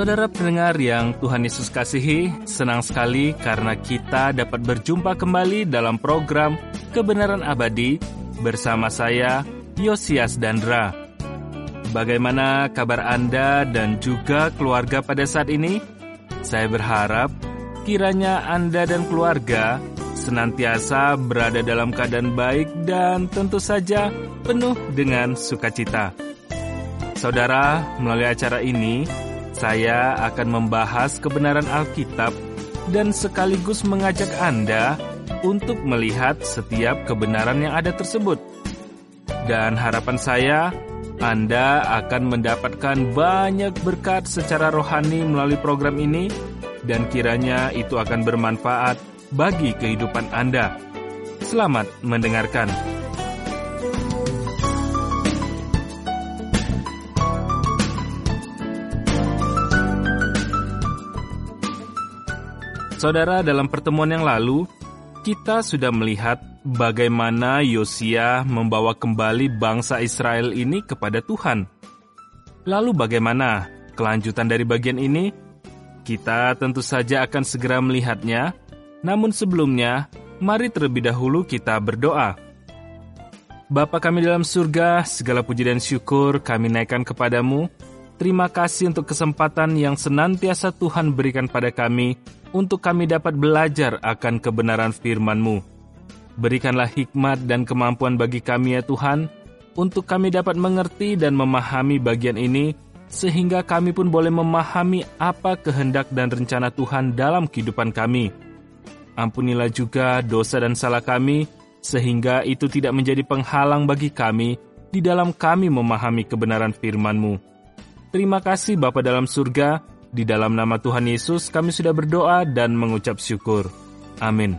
Saudara pendengar yang Tuhan Yesus kasihi, senang sekali karena kita dapat berjumpa kembali dalam program Kebenaran Abadi bersama saya, Yosias Dandra. Bagaimana kabar Anda dan juga keluarga pada saat ini? Saya berharap kiranya Anda dan keluarga senantiasa berada dalam keadaan baik dan tentu saja penuh dengan sukacita. Saudara, melalui acara ini, saya akan membahas kebenaran Alkitab dan sekaligus mengajak Anda untuk melihat setiap kebenaran yang ada tersebut. Dan harapan saya, Anda akan mendapatkan banyak berkat secara rohani melalui program ini, dan kiranya itu akan bermanfaat bagi kehidupan Anda. Selamat mendengarkan. Saudara, dalam pertemuan yang lalu, kita sudah melihat bagaimana Yosia membawa kembali bangsa Israel ini kepada Tuhan. Lalu bagaimana kelanjutan dari bagian ini? Kita tentu saja akan segera melihatnya, namun sebelumnya, mari terlebih dahulu kita berdoa. Bapa kami dalam surga, segala puji dan syukur kami naikkan kepadamu. Terima kasih untuk kesempatan yang senantiasa Tuhan berikan pada kami, untuk kami dapat belajar akan kebenaran firman-Mu. Berikanlah hikmat dan kemampuan bagi kami ya Tuhan, untuk kami dapat mengerti dan memahami bagian ini, sehingga kami pun boleh memahami apa kehendak dan rencana Tuhan dalam kehidupan kami. Ampunilah juga dosa dan salah kami, sehingga itu tidak menjadi penghalang bagi kami di dalam kami memahami kebenaran firman-Mu. Terima kasih Bapa dalam surga. Di dalam nama Tuhan Yesus kami sudah berdoa dan mengucap syukur. Amin.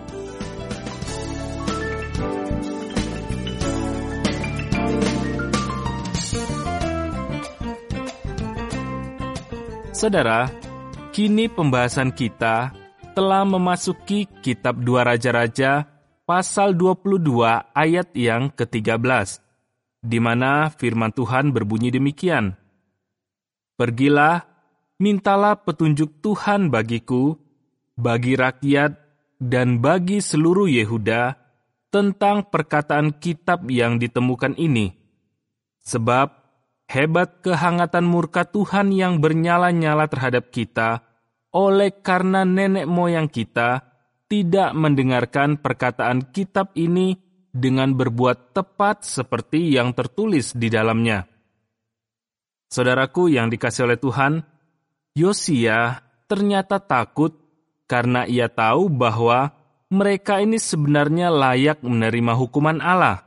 Saudara, kini pembahasan kita telah memasuki kitab 2 Raja-Raja pasal 22 ayat yang ke-13, di mana firman Tuhan berbunyi demikian. Pergilah, mintalah petunjuk Tuhan bagiku, bagi rakyat, dan bagi seluruh Yehuda tentang perkataan kitab yang ditemukan ini. Sebab hebat kehangatan murka Tuhan yang bernyala-nyala terhadap kita, oleh karena nenek moyang kita tidak mendengarkan perkataan kitab ini dengan berbuat tepat seperti yang tertulis di dalamnya. Saudaraku yang dikasihi oleh Tuhan, Yosia ternyata takut karena ia tahu bahwa mereka ini sebenarnya layak menerima hukuman Allah.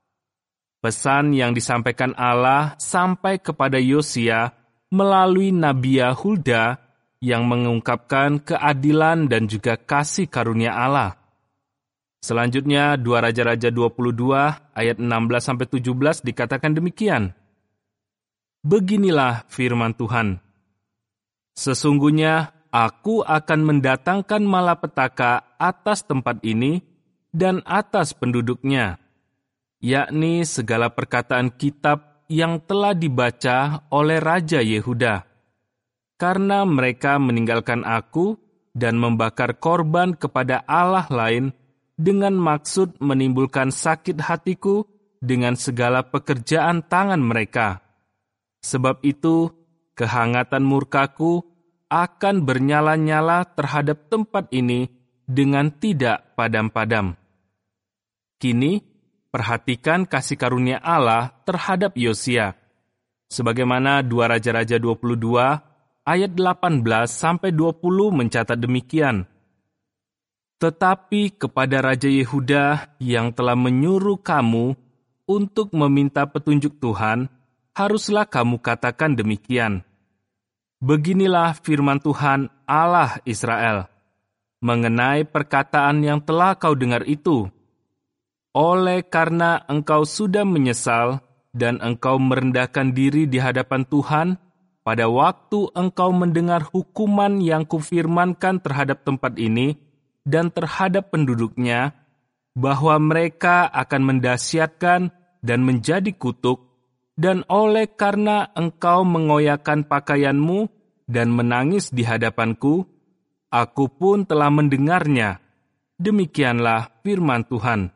Pesan yang disampaikan Allah sampai kepada Yosia melalui Nabi Hulda yang mengungkapkan keadilan dan juga kasih karunia Allah. Selanjutnya 2 Raja-Raja 22 ayat 16-17 dikatakan demikian. Beginilah firman Tuhan. Sesungguhnya aku akan mendatangkan malapetaka atas tempat ini dan atas penduduknya, yakni segala perkataan kitab yang telah dibaca oleh Raja Yehuda. Karena mereka meninggalkan aku dan membakar korban kepada Allah lain dengan maksud menimbulkan sakit hatiku dengan segala pekerjaan tangan mereka. Sebab itu, kehangatan murkaku akan bernyala-nyala terhadap tempat ini dengan tidak padam-padam. Kini, perhatikan kasih karunia Allah terhadap Yosia. Sebagaimana 2 Raja-Raja 22 ayat 18-20 mencatat demikian. Tetapi kepada Raja Yehuda yang telah menyuruh kamu untuk meminta petunjuk Tuhan, haruslah kamu katakan demikian. Beginilah firman Tuhan Allah Israel, mengenai perkataan yang telah kau dengar itu. Oleh karena engkau sudah menyesal dan engkau merendahkan diri di hadapan Tuhan, pada waktu engkau mendengar hukuman yang kufirmankan terhadap tempat ini dan terhadap penduduknya, bahwa mereka akan mendahsyatkan dan menjadi kutuk, dan oleh karena engkau mengoyakkan pakaianmu dan menangis di hadapanku, aku pun telah mendengarnya. Demikianlah firman Tuhan.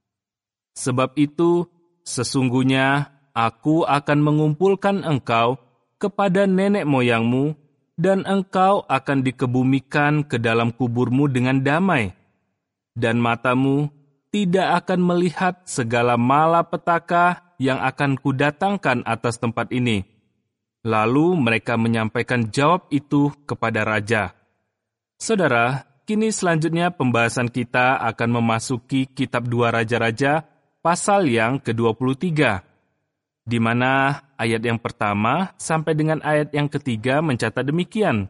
Sebab itu, sesungguhnya aku akan mengumpulkan engkau kepada nenek moyangmu, dan engkau akan dikebumikan ke dalam kuburmu dengan damai, dan matamu tidak akan melihat segala malapetaka yang akan kudatangkan atas tempat ini. Lalu mereka menyampaikan jawab itu kepada raja. Saudara, kini selanjutnya pembahasan kita akan memasuki kitab 2 Raja-Raja pasal yang ke-23, di mana ayat yang pertama sampai dengan ayat yang ketiga mencatat demikian.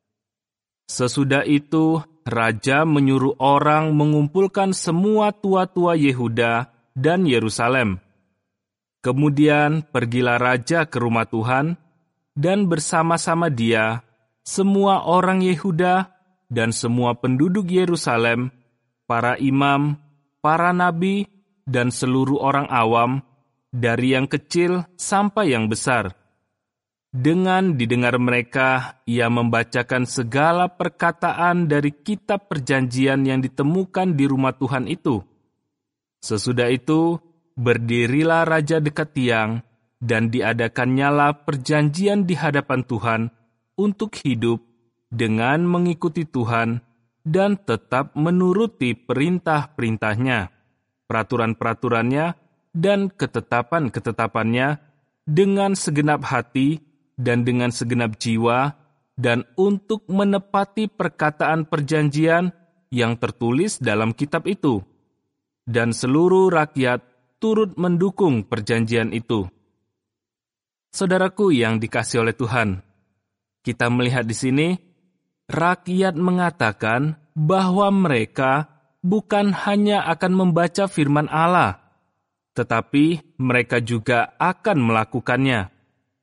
Sesudah itu, raja menyuruh orang mengumpulkan semua tua-tua Yehuda dan Yerusalem. Kemudian pergilah raja ke rumah Tuhan, dan bersama-sama dia, semua orang Yehuda dan semua penduduk Yerusalem, para imam, para nabi, dan seluruh orang awam, dari yang kecil sampai yang besar. Dengan didengar mereka, ia membacakan segala perkataan dari kitab perjanjian yang ditemukan di rumah Tuhan itu. Sesudah itu, berdirilah raja dekat tiang, dan diadakannyalah perjanjian di hadapan Tuhan untuk hidup dengan mengikuti Tuhan dan tetap menuruti perintah-perintahnya, peraturan-peraturannya, dan ketetapan-ketetapannya dengan segenap hati dan dengan segenap jiwa, dan untuk menepati perkataan perjanjian yang tertulis dalam kitab itu. Dan seluruh rakyat turut mendukung perjanjian itu. Saudaraku yang dikasihi oleh Tuhan, kita melihat di sini, rakyat mengatakan bahwa mereka bukan hanya akan membaca firman Allah, tetapi mereka juga akan melakukannya.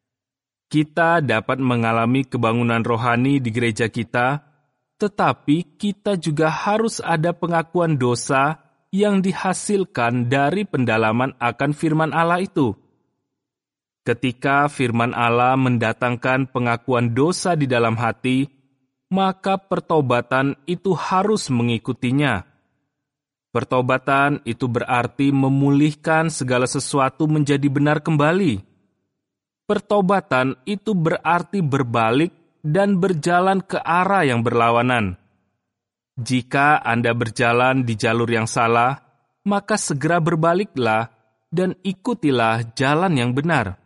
Kita dapat mengalami kebangunan rohani di gereja kita, tetapi kita juga harus ada pengakuan dosa yang dihasilkan dari pendalaman akan firman Allah itu. Ketika firman Allah mendatangkan pengakuan dosa di dalam hati, maka pertobatan itu harus mengikutinya. Pertobatan itu berarti memulihkan segala sesuatu menjadi benar kembali. Pertobatan itu berarti berbalik dan berjalan ke arah yang berlawanan. Jika Anda berjalan di jalur yang salah, maka segera berbaliklah dan ikutilah jalan yang benar.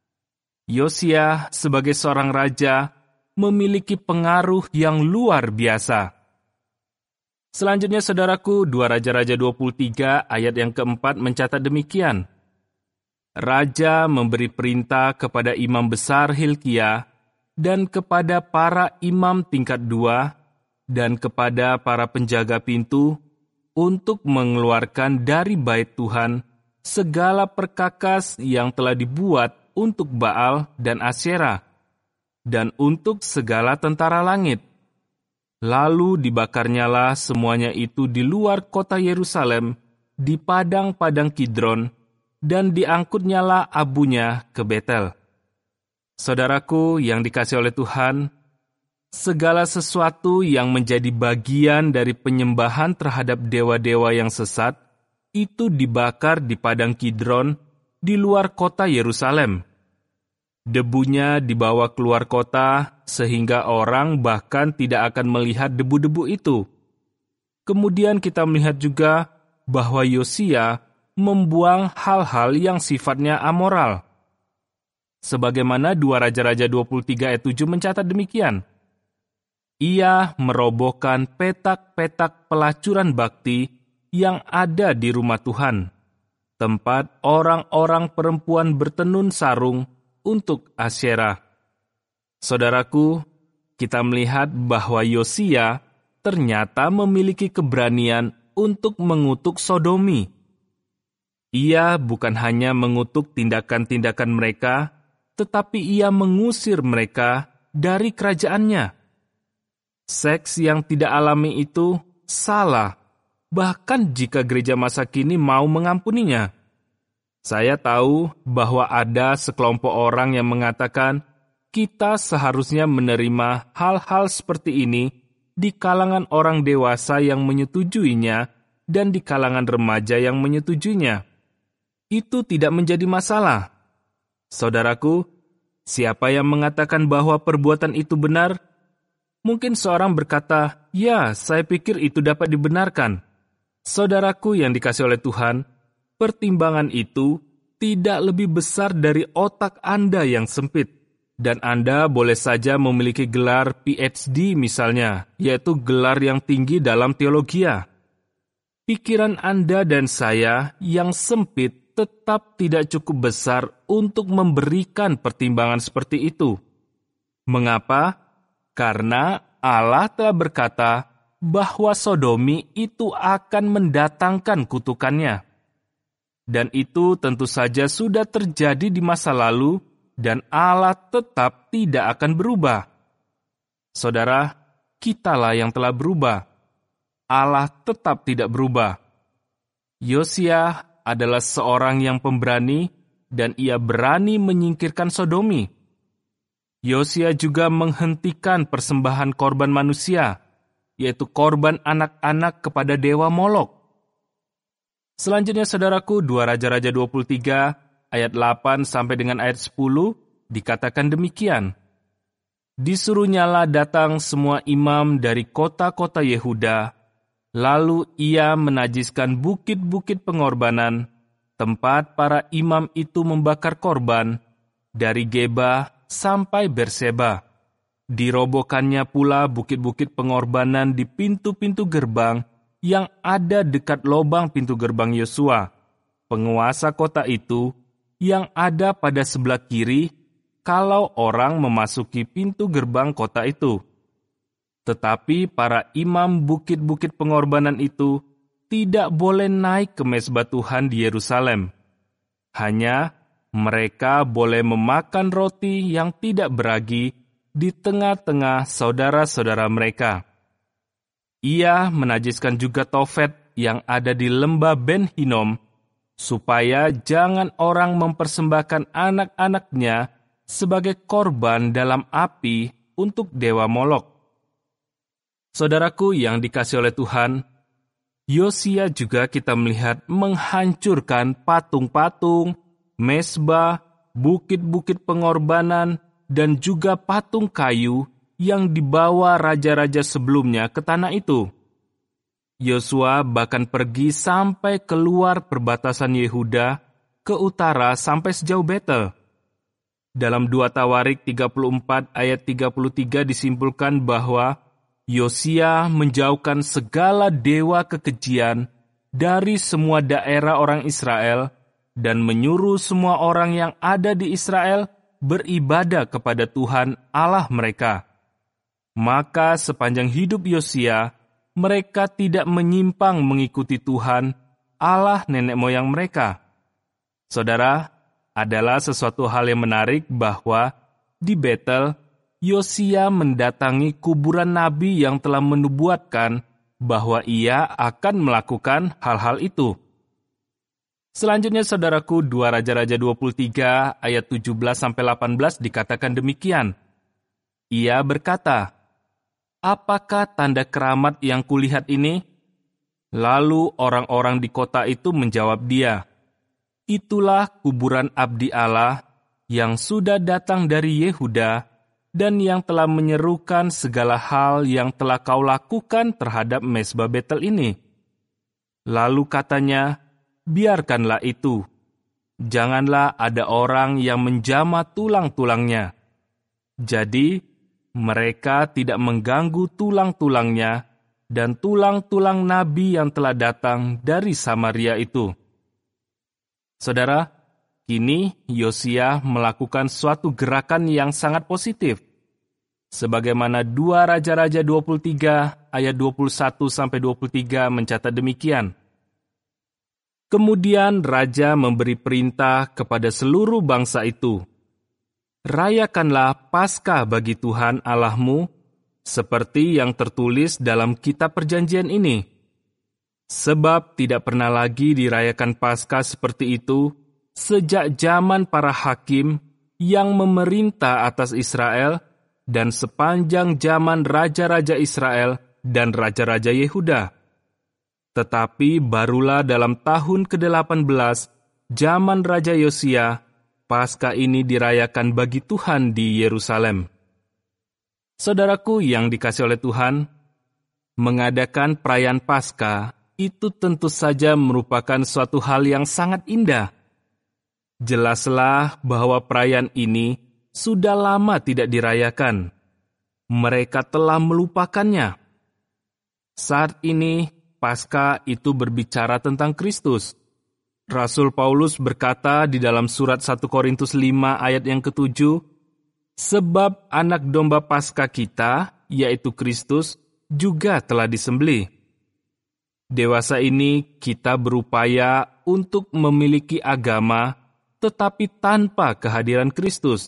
Yosia sebagai seorang raja memiliki pengaruh yang luar biasa. Selanjutnya, saudaraku, 2 Raja-Raja 23 ayat yang keempat mencatat demikian. Raja memberi perintah kepada imam besar Hilkia dan kepada para imam tingkat 2 dan kepada para penjaga pintu untuk mengeluarkan dari bait Tuhan segala perkakas yang telah dibuat untuk Baal dan Asyera dan untuk segala tentara langit. Lalu dibakarnyalah semuanya itu di luar kota Yerusalem, di padang-padang Kidron, dan diangkutnyalah abunya ke Betel. Saudaraku yang dikasihi oleh Tuhan, segala sesuatu yang menjadi bagian dari penyembahan terhadap dewa-dewa yang sesat, itu dibakar di padang Kidron, di luar kota Yerusalem. Debunya dibawa keluar kota, sehingga orang bahkan tidak akan melihat debu-debu itu. Kemudian kita melihat juga bahwa Yosia membuang hal-hal yang sifatnya amoral. Sebagaimana 2 Raja-Raja 23 ayat 7 mencatat demikian. Ia merobohkan petak-petak pelacuran bakti yang ada di rumah Tuhan, tempat orang-orang perempuan bertenun sarung untuk Asyera. Saudaraku, kita melihat bahwa Yosia ternyata memiliki keberanian untuk mengutuk sodomi. Ia bukan hanya mengutuk tindakan-tindakan mereka, tetapi ia mengusir mereka dari kerajaannya. Seks yang tidak alami itu salah, bahkan jika gereja masa kini mau mengampuninya. Saya tahu bahwa ada sekelompok orang yang mengatakan kita seharusnya menerima hal-hal seperti ini di kalangan orang dewasa yang menyetujuinya dan di kalangan remaja yang menyetujuinya. Itu tidak menjadi masalah. Saudaraku, siapa yang mengatakan bahwa perbuatan itu benar? Mungkin seorang berkata, "Ya, saya pikir itu dapat dibenarkan." Saudaraku yang dikasihi oleh Tuhan, pertimbangan itu tidak lebih besar dari otak Anda yang sempit. Dan Anda boleh saja memiliki gelar PhD misalnya, yaitu gelar yang tinggi dalam teologia. Pikiran Anda dan saya yang sempit tetap tidak cukup besar untuk memberikan pertimbangan seperti itu. Mengapa? Karena Allah telah berkata bahwa sodomi itu akan mendatangkan kutukannya. Dan itu tentu saja sudah terjadi di masa lalu, dan Allah tetap tidak akan berubah. Saudara, kitalah yang telah berubah. Allah tetap tidak berubah. Yosia adalah seorang yang pemberani, dan ia berani menyingkirkan sodomi. Yosia juga menghentikan persembahan korban manusia, yaitu korban anak-anak kepada dewa Molok. Selanjutnya, saudaraku, 2 Raja-Raja 23, ayat 8 sampai dengan ayat 10, dikatakan demikian. Disuruhnyalah datang semua imam dari kota-kota Yehuda, lalu ia menajiskan bukit-bukit pengorbanan, tempat para imam itu membakar korban, dari Geba sampai Berseba. Dirobohkannya pula bukit-bukit pengorbanan di pintu-pintu gerbang yang ada dekat lobang pintu gerbang Yosua, penguasa kota itu, yang ada pada sebelah kiri kalau orang memasuki pintu gerbang kota itu. Tetapi para imam bukit-bukit pengorbanan itu tidak boleh naik ke mezbah Tuhan di Yerusalem. Hanya mereka boleh memakan roti yang tidak beragi di tengah-tengah saudara-saudara mereka. Ia menajiskan juga Tofet yang ada di lembah Ben Hinnom, supaya jangan orang mempersembahkan anak-anaknya sebagai korban dalam api untuk dewa Molok. Saudaraku yang dikasihi oleh Tuhan, Yosia juga kita melihat menghancurkan patung-patung, mezbah, bukit-bukit pengorbanan, dan juga patung kayu yang dibawa raja-raja sebelumnya ke tanah itu. Yosua bahkan pergi sampai keluar perbatasan Yehuda ke utara sampai sejauh Betel. Dalam 2 Tawarik 34 ayat 33 disimpulkan bahwa Yosia menjauhkan segala dewa kekejian dari semua daerah orang Israel dan menyuruh semua orang yang ada di Israel beribadah kepada Tuhan Allah mereka. Maka sepanjang hidup Yosia, mereka tidak menyimpang mengikuti Tuhan, Allah nenek moyang mereka. Saudara, adalah sesuatu hal yang menarik bahwa di Betel, Yosia mendatangi kuburan nabi yang telah menubuatkan bahwa ia akan melakukan hal-hal itu. Selanjutnya, saudaraku, 2 Raja-Raja 23 ayat 17-18 dikatakan demikian. Ia berkata, "Apakah tanda keramat yang kulihat ini?" Lalu orang-orang di kota itu menjawab dia, "Itulah kuburan abdi Allah yang sudah datang dari Yehuda dan yang telah menyerukan segala hal yang telah kau lakukan terhadap mezbah Betel ini." Lalu katanya, "Biarkanlah itu. Janganlah ada orang yang menjamah tulang-tulangnya." Jadi, mereka tidak mengganggu tulang-tulangnya dan tulang-tulang nabi yang telah datang dari Samaria itu. Saudara, kini Yosia melakukan suatu gerakan yang sangat positif. Sebagaimana 2 Raja-Raja 23 ayat 21-23 mencatat demikian. Kemudian raja memberi perintah kepada seluruh bangsa itu, "Rayakanlah Paskah bagi Tuhan Allahmu, seperti yang tertulis dalam kitab perjanjian ini. Sebab tidak pernah lagi dirayakan Paskah seperti itu sejak zaman para hakim yang memerintah atas Israel dan sepanjang zaman raja-raja Israel dan raja-raja Yehuda. Tetapi barulah dalam tahun ke-18, zaman Raja Yosia, Paskah ini dirayakan bagi Tuhan di Yerusalem. Saudaraku yang dikasihi oleh Tuhan, mengadakan perayaan Paskah itu tentu saja merupakan suatu hal yang sangat indah. Jelaslah bahwa perayaan ini sudah lama tidak dirayakan. Mereka telah melupakannya. Saat ini, Paskah itu berbicara tentang Kristus. Rasul Paulus berkata di dalam surat 1 Korintus 5 ayat yang ke-7, sebab anak domba Paskah kita, yaitu Kristus, juga telah disembelih. Dewasa ini kita berupaya untuk memiliki agama, tetapi tanpa kehadiran Kristus.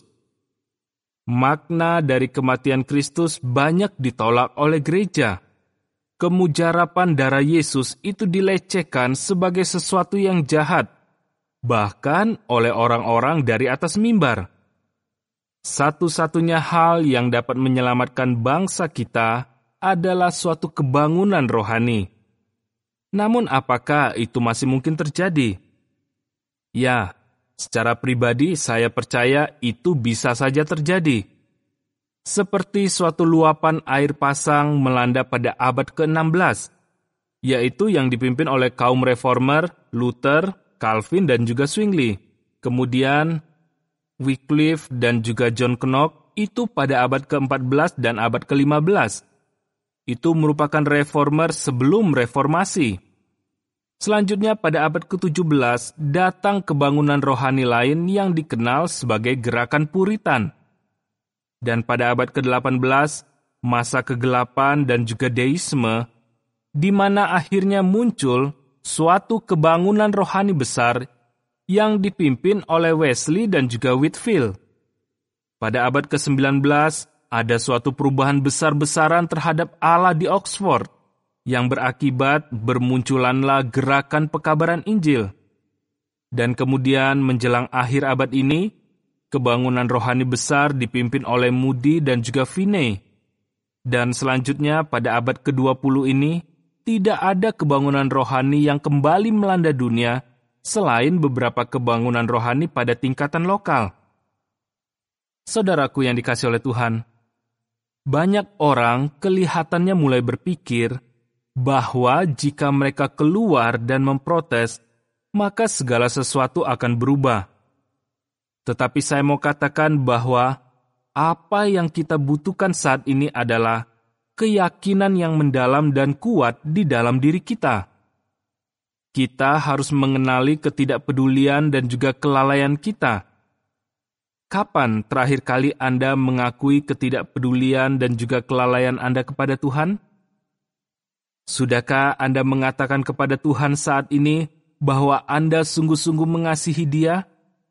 Makna dari kematian Kristus banyak ditolak oleh gereja. Kemujarapan darah Yesus itu dilecehkan sebagai sesuatu yang jahat, bahkan oleh orang-orang dari atas mimbar. Satu-satunya hal yang dapat menyelamatkan bangsa kita adalah suatu kebangunan rohani. Namun apakah itu masih mungkin terjadi? Ya, secara pribadi saya percaya itu bisa saja terjadi. Seperti suatu luapan air pasang melanda pada abad ke-16, yaitu yang dipimpin oleh kaum reformer, Luther, Calvin, dan juga Zwingli. Kemudian, Wycliffe dan juga John Knox itu pada abad ke-14 dan abad ke-15. Itu merupakan reformer sebelum reformasi. Selanjutnya pada abad ke-17 datang kebangunan rohani lain yang dikenal sebagai gerakan Puritan. Dan pada abad ke-18, masa kegelapan dan juga deisme, di mana akhirnya muncul suatu kebangunan rohani besar yang dipimpin oleh Wesley dan juga Whitefield. Pada abad ke-19, ada suatu perubahan besar-besaran terhadap Allah di Oxford, yang berakibat bermunculanlah gerakan pekabaran Injil. Dan kemudian menjelang akhir abad ini, kebangunan rohani besar dipimpin oleh Moody dan juga Finney. Dan selanjutnya pada abad ke-20 ini, tidak ada kebangunan rohani yang kembali melanda dunia selain beberapa kebangunan rohani pada tingkatan lokal. Saudaraku yang dikasihi oleh Tuhan, banyak orang kelihatannya mulai berpikir bahwa jika mereka keluar dan memprotes, maka segala sesuatu akan berubah. Tetapi saya mau katakan bahwa apa yang kita butuhkan saat ini adalah keyakinan yang mendalam dan kuat di dalam diri kita. Kita harus mengenali ketidakpedulian dan juga kelalaian kita. Kapan terakhir kali Anda mengakui ketidakpedulian dan juga kelalaian Anda kepada Tuhan? Sudahkah Anda mengatakan kepada Tuhan saat ini bahwa Anda sungguh-sungguh mengasihi Dia?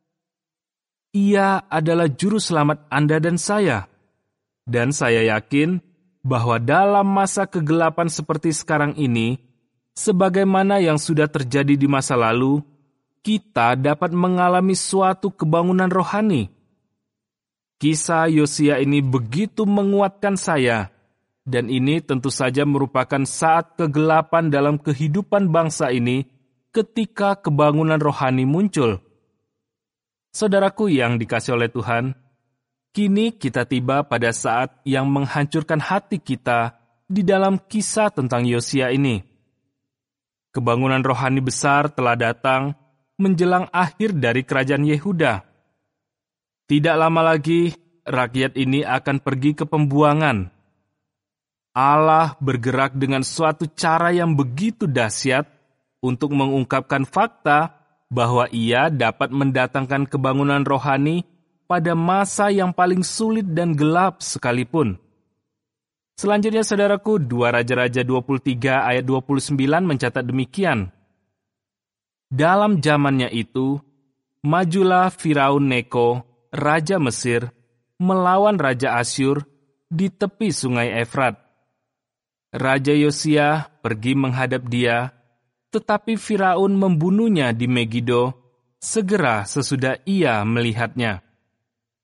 Ia adalah juru selamat Anda dan saya. Dan saya yakin bahwa dalam masa kegelapan seperti sekarang ini, sebagaimana yang sudah terjadi di masa lalu, kita dapat mengalami suatu kebangunan rohani. Kisah Yosia ini begitu menguatkan saya, dan ini tentu saja merupakan saat kegelapan dalam kehidupan bangsa ini ketika kebangunan rohani muncul. Saudaraku yang dikasihi oleh Tuhan, kini kita tiba pada saat yang menghancurkan hati kita di dalam kisah tentang Yosia ini. Kebangunan rohani besar telah datang menjelang akhir dari kerajaan Yehuda. Tidak lama lagi, rakyat ini akan pergi ke pembuangan. Allah bergerak dengan suatu cara yang begitu dahsyat untuk mengungkapkan fakta bahwa Ia dapat mendatangkan kebangunan rohani pada masa yang paling sulit dan gelap sekalipun. Selanjutnya, saudaraku, 2 Raja-Raja 23 ayat 29 mencatat demikian. Dalam zamannya itu, majulah Firaun Neko, Raja Mesir, melawan Raja Asyur di tepi sungai Efrat. Raja Yosia pergi menghadap dia, tetapi Firaun membunuhnya di Megido segera sesudah ia melihatnya.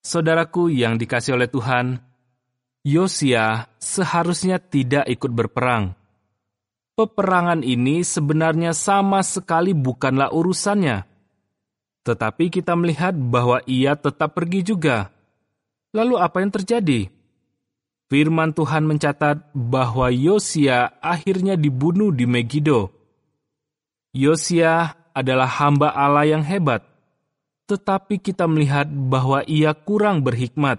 Saudaraku yang dikasihi oleh Tuhan, Yosia seharusnya tidak ikut berperang. Peperangan ini sebenarnya sama sekali bukanlah urusannya. Tetapi kita melihat bahwa ia tetap pergi juga. Lalu apa yang terjadi? Firman Tuhan mencatat bahwa Yosia akhirnya dibunuh di Megido. Yosia adalah hamba Allah yang hebat, tetapi kita melihat bahwa ia kurang berhikmat.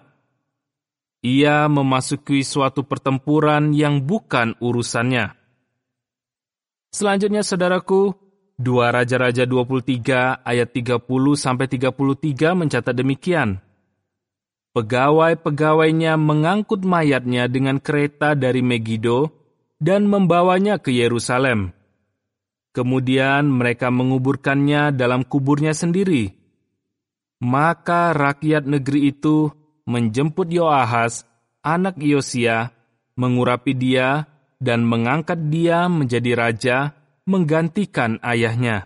Ia memasuki suatu pertempuran yang bukan urusannya. Selanjutnya, saudaraku, 2 Raja-Raja 23 ayat 30-33 mencatat demikian. Pegawai-pegawainya mengangkut mayatnya dengan kereta dari Megido dan membawanya ke Yerusalem. Kemudian mereka menguburkannya dalam kuburnya sendiri. Maka rakyat negeri itu menjemput Yoahas, anak Yosia, mengurapi dia dan mengangkat dia menjadi raja, menggantikan ayahnya.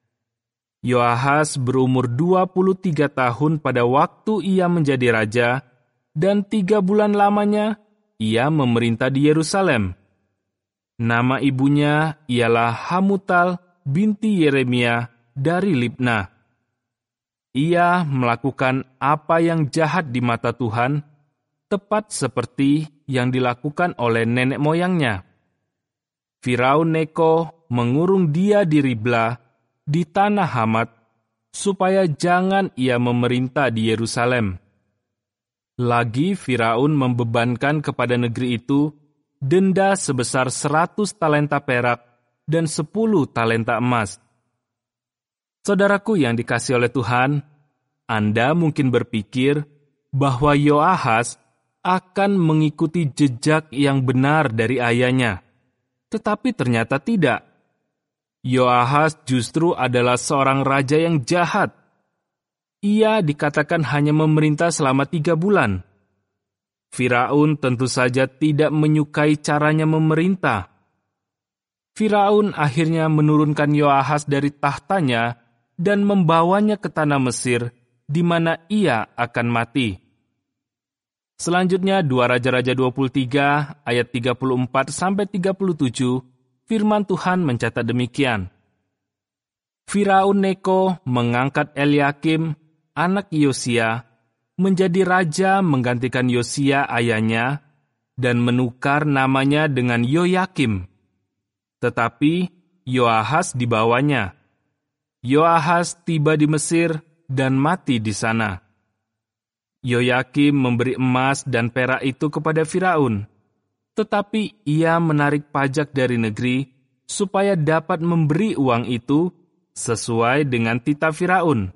Yoahas berumur 23 tahun pada waktu ia menjadi raja, dan 3 bulan lamanya ia memerintah di Yerusalem. Nama ibunya ialah Hamutal binti Yeremia dari Libna. Ia melakukan apa yang jahat di mata Tuhan, tepat seperti yang dilakukan oleh nenek moyangnya. Firaun Neko mengurung dia di Ribla, di tanah Hamat, supaya jangan ia memerintah di Yerusalem. Lagi Firaun membebankan kepada negeri itu denda sebesar 100 talenta perak dan 10 talenta emas. Saudaraku yang dikasihi oleh Tuhan, Anda mungkin berpikir bahwa Yoahas akan mengikuti jejak yang benar dari ayahnya. Tetapi ternyata tidak. Yoahas justru adalah seorang raja yang jahat. Ia dikatakan hanya memerintah selama 3 bulan. Firaun tentu saja tidak menyukai caranya memerintah. Firaun akhirnya menurunkan Yoahas dari tahtanya dan membawanya ke tanah Mesir, di mana ia akan mati. Selanjutnya 2 Raja-Raja 23 ayat 34-37, firman Tuhan mencatat demikian. Firaun Neko mengangkat Eliakim, anak Yosia, menjadi raja menggantikan Yosia ayahnya, dan menukar namanya dengan Yoyakim. Tetapi Yoahas dibawanya. Yoahas tiba di Mesir dan mati di sana. Yoyakim memberi emas dan perak itu kepada Firaun, tetapi ia menarik pajak dari negeri supaya dapat memberi uang itu sesuai dengan titah Firaun.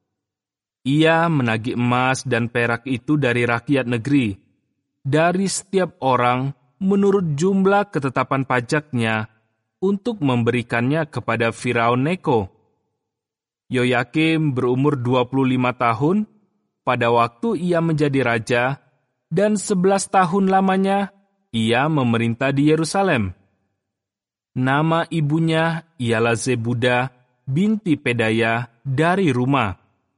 Ia menagih emas dan perak itu dari rakyat negeri, dari setiap orang menurut jumlah ketetapan pajaknya, untuk memberikannya kepada Firaun Neko. Yoyakim berumur 25 tahun pada waktu ia menjadi raja, dan 11 tahun lamanya ia memerintah di Yerusalem. Nama ibunya ialah Zebuda binti Pedaya dari Rumah.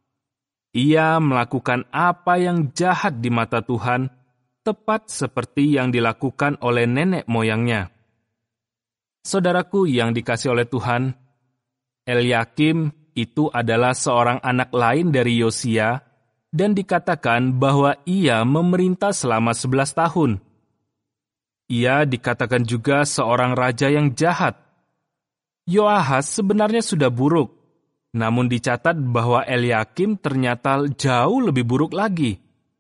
Ia melakukan apa yang jahat di mata Tuhan, tepat seperti yang dilakukan oleh nenek moyangnya. Saudaraku yang dikasihi oleh Tuhan, Eliakim itu adalah seorang anak lain dari Yosia, dan dikatakan bahwa ia memerintah selama 11 tahun. Ia dikatakan juga seorang raja yang jahat. Yoahas sebenarnya sudah buruk, namun dicatat bahwa Eliakim ternyata jauh lebih buruk lagi.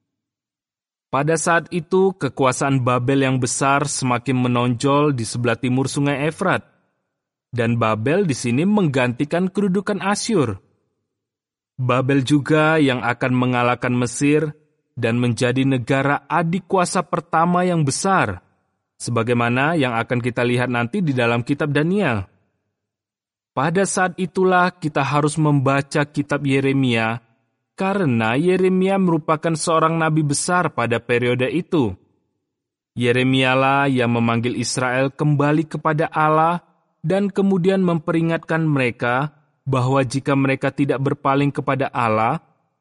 Pada saat itu, kekuasaan Babel yang besar semakin menonjol di sebelah timur sungai Efrat, dan Babel di sini menggantikan kedudukan Asyur. Babel juga yang akan mengalahkan Mesir dan menjadi negara adik kuasa pertama yang besar, sebagaimana yang akan kita lihat nanti di dalam kitab Daniel. Pada saat itulah kita harus membaca kitab Yeremia, karena Yeremia merupakan seorang nabi besar pada periode itu. Yeremialah yang memanggil Israel kembali kepada Allah dan kemudian memperingatkan mereka bahwa jika mereka tidak berpaling kepada Allah,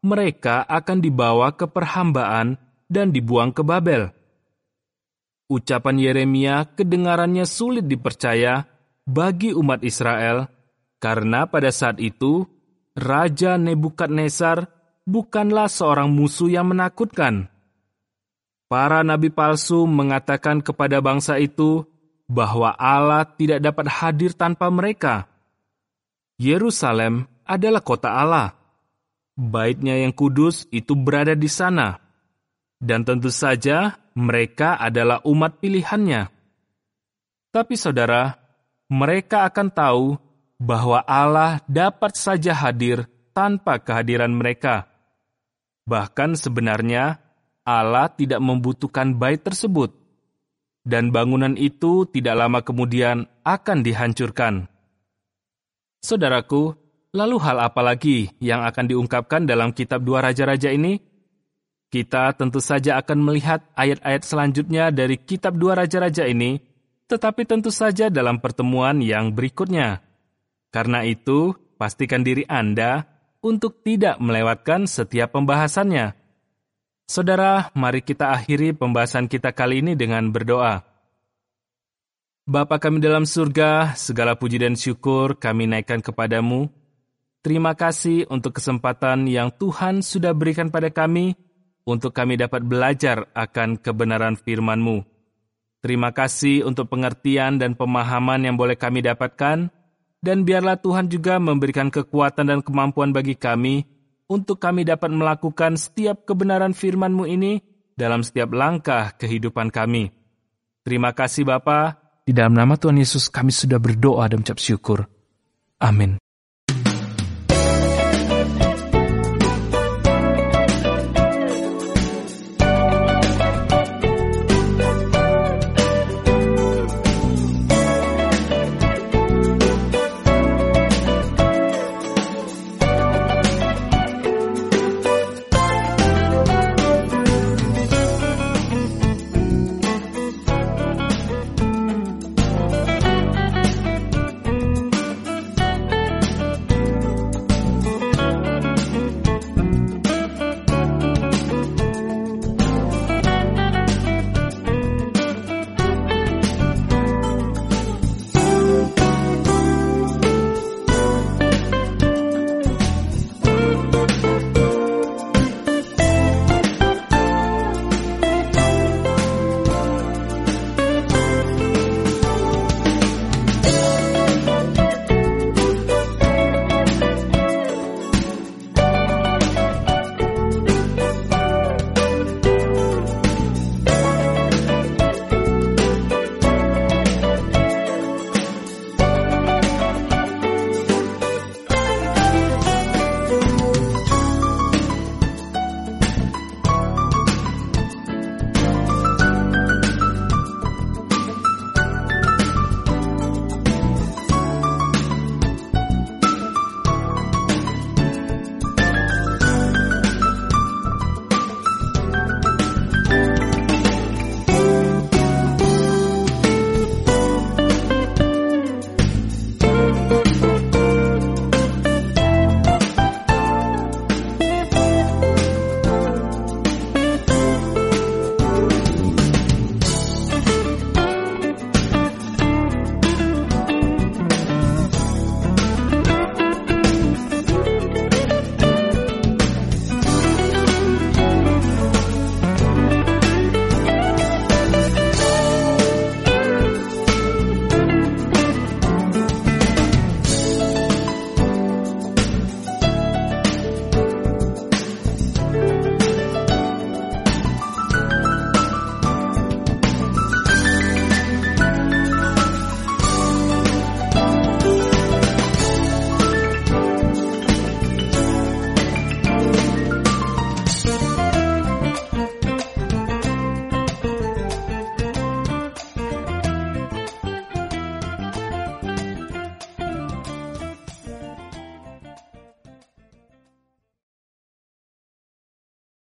mereka akan dibawa ke perhambaan dan dibuang ke Babel. Ucapan Yeremia kedengarannya sulit dipercaya bagi umat Israel, karena pada saat itu, Raja Nebukadnezar bukanlah seorang musuh yang menakutkan. Para nabi palsu mengatakan kepada bangsa itu bahwa Allah tidak dapat hadir tanpa mereka. Yerusalem adalah kota Allah. Bait-Nya yang kudus itu berada di sana. Dan tentu saja mereka adalah umat pilihan-Nya. Tapi saudara, mereka akan tahu bahwa Allah dapat saja hadir tanpa kehadiran mereka. Bahkan sebenarnya Allah tidak membutuhkan bait tersebut, dan bangunan itu tidak lama kemudian akan dihancurkan. Saudaraku, lalu hal apa lagi yang akan diungkapkan dalam kitab 2 Raja-Raja ini? Kita tentu saja akan melihat ayat-ayat selanjutnya dari kitab 2 Raja-Raja ini, tetapi tentu saja dalam pertemuan yang berikutnya. Karena itu, pastikan diri Anda untuk tidak melewatkan setiap pembahasannya. Saudara, mari kita akhiri pembahasan kita kali ini dengan berdoa. Bapa kami dalam surga, segala puji dan syukur kami naikkan kepadamu. Terima kasih untuk kesempatan yang Tuhan sudah berikan pada kami, untuk kami dapat belajar akan kebenaran firman-Mu. Terima kasih untuk pengertian dan pemahaman yang boleh kami dapatkan, dan biarlah Tuhan juga memberikan kekuatan dan kemampuan bagi kami, untuk kami dapat melakukan setiap kebenaran firman-Mu ini dalam setiap langkah kehidupan kami. Terima kasih Bapa. Di dalam nama Tuhan Yesus kami sudah berdoa dan mengucap syukur. Amin.